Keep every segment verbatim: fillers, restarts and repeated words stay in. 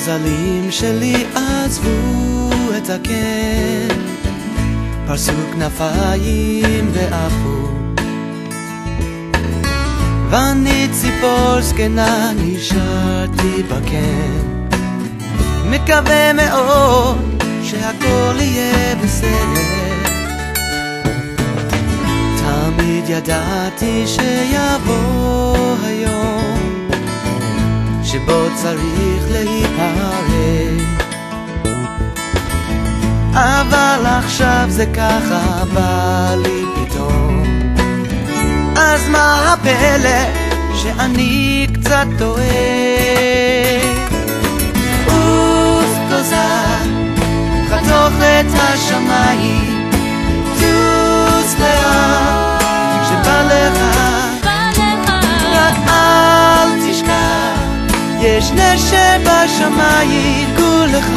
הגוזלים שלי עזבו את הקן, פרסו כנפיים ועפו, ואני ציפור זקנה נשארתי בקן, מקווה מאוד שהכל יהיה בסדר. תמיד ידעתי שיבוא היום שבו צריך להיפרד, אבל עכשיו זה ככה בא לי פתאום. אז מה הפלא שאני קצת טועה? עוף כוזר, חתוך את השמיים, טוס לאן שבא לך, רק אל תשכח, יש נשק בשמיים כולך.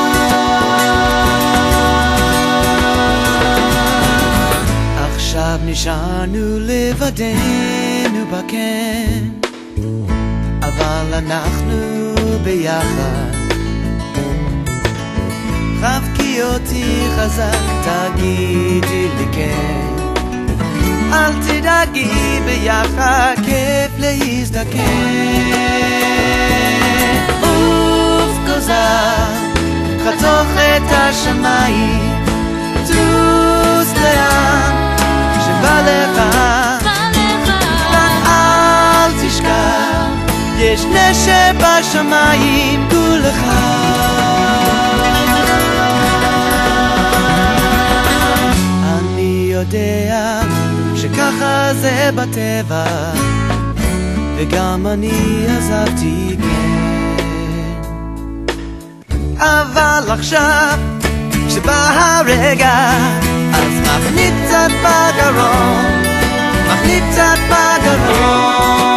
עכשיו נשארנו לבדנו בקן, אבל אנחנו ביחד. חבקי אותי חזק, תגידי לי כן, אל תדאגי, ביחד כיף להזדקן. עוף כוזר, חתוך את השמיים, טוס לאן שבא לך, רק אל תשכח, יש נשק בשמיים כולך. אני יודע שככה זה בטבע, וגם אני עזבתי כן, אבל עכשיו שבא הרגע, אז מחליט קצת בגרון, מחליט קצת בגרון.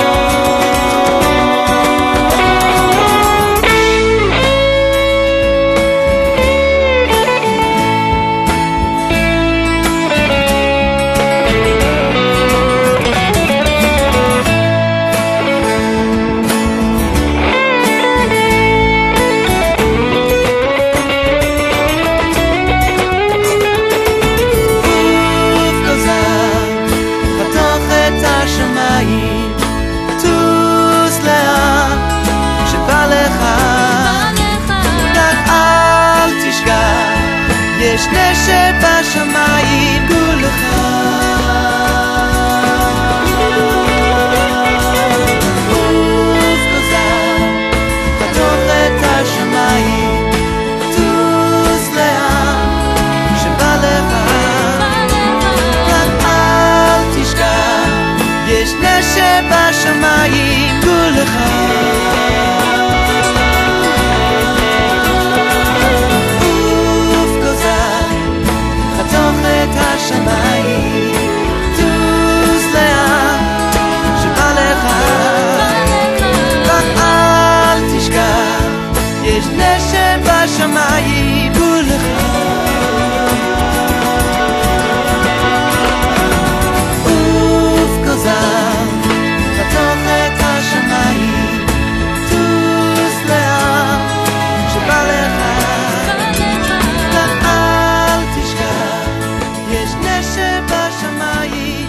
יש נשק בשמיים כולך. עוף כוזר, חתוך את השמיים, טוס לאן שבא לך, רק אל תשכח, יש נשק בשמיים כולך. השמיים, טוס לאן שבא לך, רק אל תשכח, יש נשק בשמיים כולך. עוף כוזר, חתוך את השמיים, טוס לאן שבא לך, רק אל תשכח, יש נשק בשמיים